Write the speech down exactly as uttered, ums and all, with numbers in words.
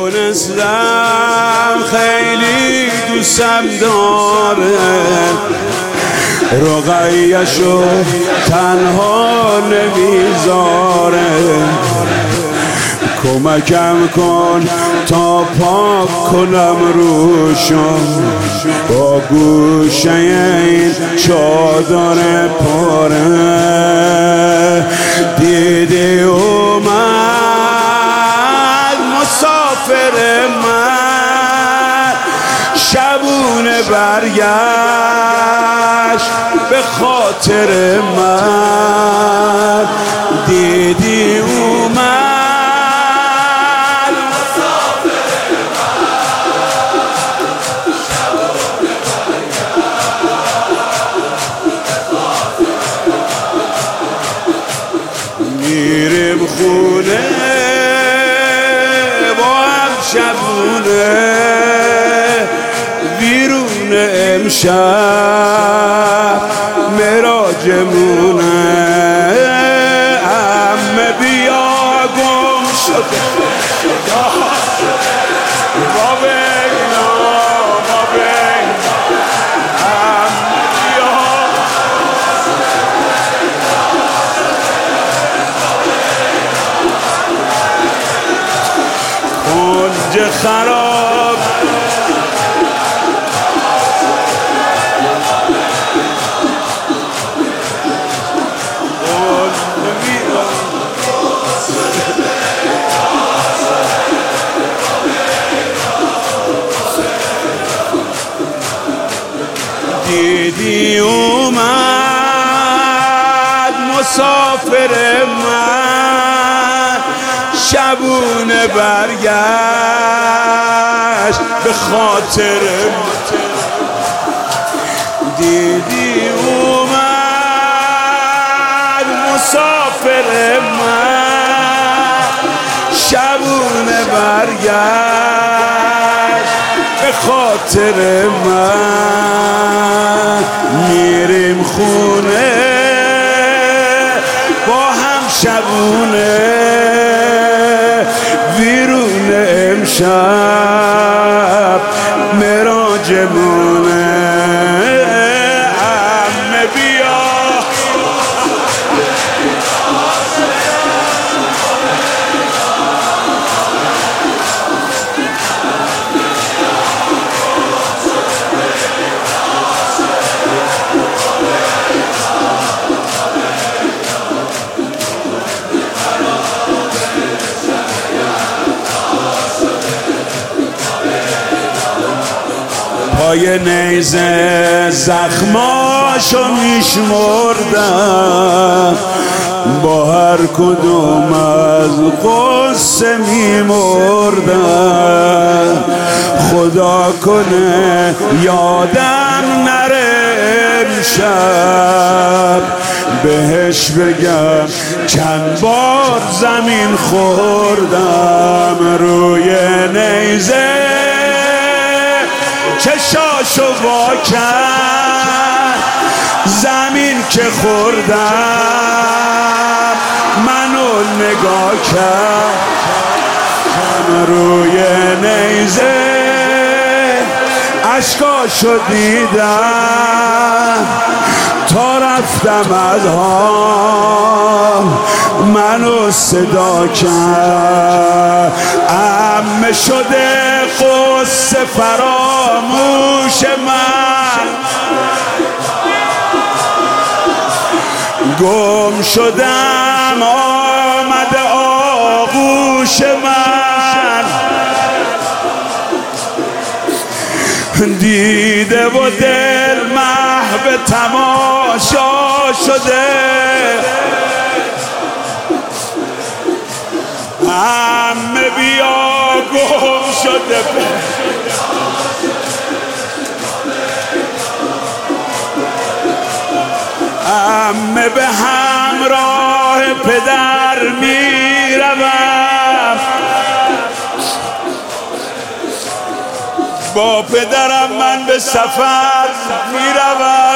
دونستم خیلی دوستم داره، رقیه‌شو تنها نمیذاره. کمکم کن تا پاک کنم روشو، با گوشه این چادر پاره. دیدی اومد مسافر من، شبونه برگشت به خاطر من. دیدی اومد میریم خونه با هم شبونه، ویرون امشب مراجمونه. عمه بیا گم شده ما بینا ما بینا، عمه بیا کنج خراب. دیدی اومد مسافر من، شبونه برگشت به خاطر من. دیدی اومد مسافر من، شبونه برگشت به خاطر من. میریم خونه با هم شبونه، ویرون امشب مراجمونه. عمه بیا پای نیزه زخماشو میشمردم، با هر کدوم از غصه میمردم. خدا کنه یادم نره امشب، بهش بگم چند بار زمین خوردم. روی نیزه چشاشو وا کرد، زمین که خوردم منو نگاه کرد. روی نیزه عشقاشو دیدم، تا رفتم از حال منو صدا کرد. عمه شده قصه فراموش من، گم شدم آمده آغوش من. دیده و دل محو تماشا شده، عمه بیا گم شده. عمه به همراه پدر میروم، با پدرم من به سفر میروم.